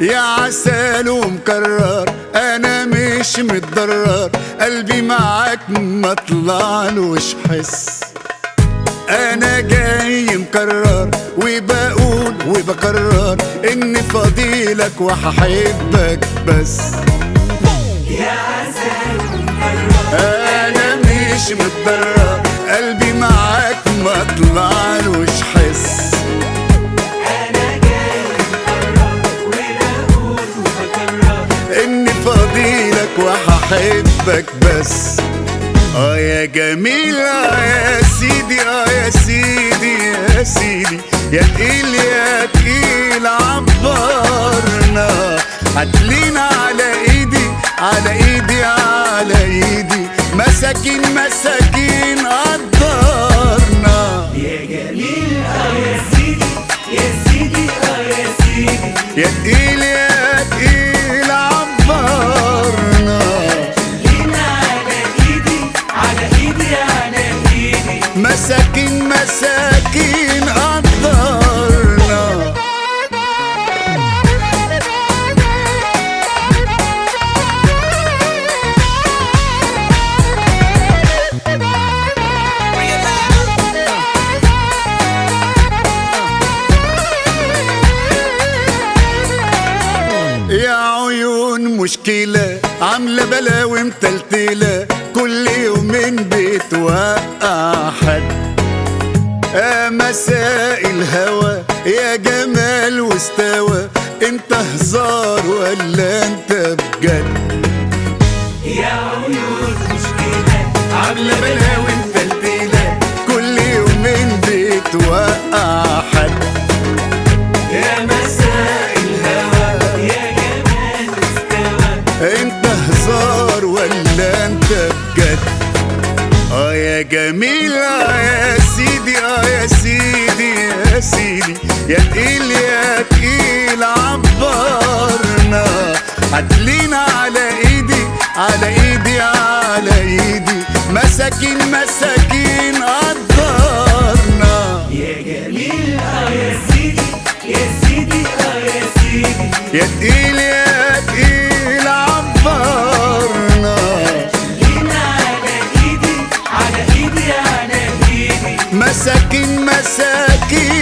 يا عسل ومكرر انا مش متضرر، قلبي معاك ما طلعلوش حس. انا جاي مكرر وبقول وبكرر اني فضيلك وهحبك بس. يا عسل ومكرر انا مش متضرر، قلبي معاك ما طلعلوش حس. انا جاي مكرر وبقول وبكرر اني فضيلك وهحبك بس. يا جميل يا سيدي، يا سيدي يا سيدي، يا تقيل يا تقيل عبرنا. هتلينا على ايدي على ايدي على ايدي، مساكين مساكين قدرنا. يا جميل يا سيدي يا سيدي يا سيدي، يا تقيل يا تقيل عبرنا. لينا على ايدي على ايدي على ايدي، مساكين مساكين قدرنا. يا عيون مشكلة عاملة بلاوي متلتلة، كل يومين بتوقع حد. مساء الهوى يا جمال واستوى، انت هزار ولا انت بجد؟ يا عيون مشكلة عاملة بلاوي متلتلة، كل يومين بتوقع حد. يا مساء الهوى يا جمال استوى، انت هزار ولا انت بجد؟ يا جميل يا سيدي، يا سيدي يا سيدي، يا تقيل يا تقيل عبرنا. هتلينا على ايدي على ايدي على ايدي، مساكين مساكين قدرنا. يا جميل يا سيدي يا سيدي يا سيدي، يا تقيل يا تقيل عبرنا. لينا على ايدي على ايدي على ايدي، مساكين مساكين